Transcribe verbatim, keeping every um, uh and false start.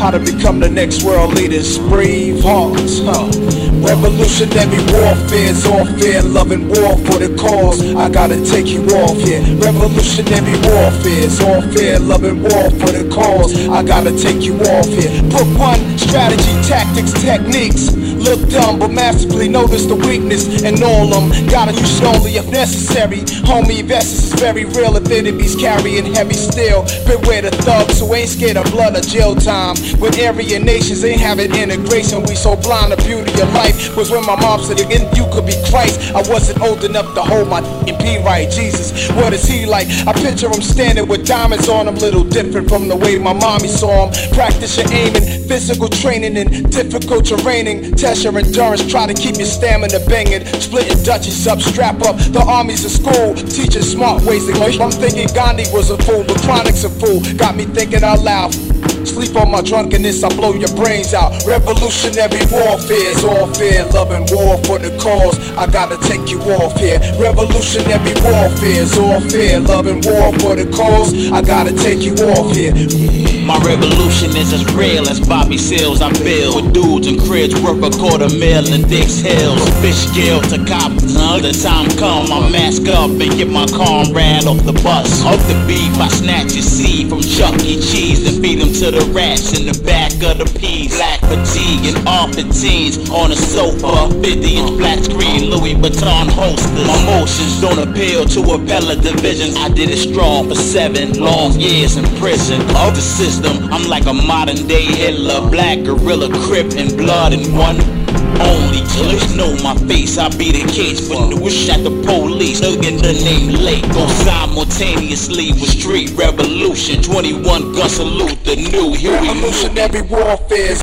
how to become the next world leaders. Brave hearts, huh? Revolutionary warfare's all fair, loving war for the cause. I gotta take you off here. Revolutionary warfare's all fair, loving war for the cause. I gotta take you off here. Book one, strategy, tactics, techniques. Look dumb, but masterfully notice the weakness in all them. Gotta use it only if necessary. Homie, Vestas is very real if enemies carrying heavy steel. Beware the thugs who ain't scared of blood or jail time. When Aryan nations ain't having integration, we so blind the beauty of life. Was when my mom said again you could be Christ. I wasn't old enough to hold my and be right. Jesus, what is he like? I picture him standing with diamonds on him, little different from the way my mommy saw him. Practice your aiming, physical training in difficult terraining. Test your endurance, try to keep your stamina banging. Splitting Dutchies up, strap up. The army's a school, teaching smart ways to live. I'm thinking Gandhi was a fool, but Chronic's a fool. Got me thinking out loud. Sleep on my drunkenness, I blow your brains out. Revolutionary warfare's all fair, loving war for the cause. I gotta take you off here. Revolutionary warfare's all fair, loving war for the cause. I gotta take you off here. My revolution is as real as Bobby Seals. I build with dudes and cribs worth a quarter mil in Dix Hills. Fish gill to coppers, huh? The time come, I mask up and get my comrade off the bus. Off the beef, I snatch your seed from Chuck E. Cheese and feed them to the rats in the back of the piece. Black fatigue and off the teens on a sofa. fifty inch flat screen, Louis Vuitton holsters. My motions don't appeal to appellate divisions. I did it strong for seven long years in prison. Of the system, I'm like a modern day Hitler. Black gorilla, crip and blood in one. Only killers know my face, I be the case for newish at the police. Looking the name late, go simultaneously with street revolution. twenty-one gun salute, the new Huey. Revolutionary warfare.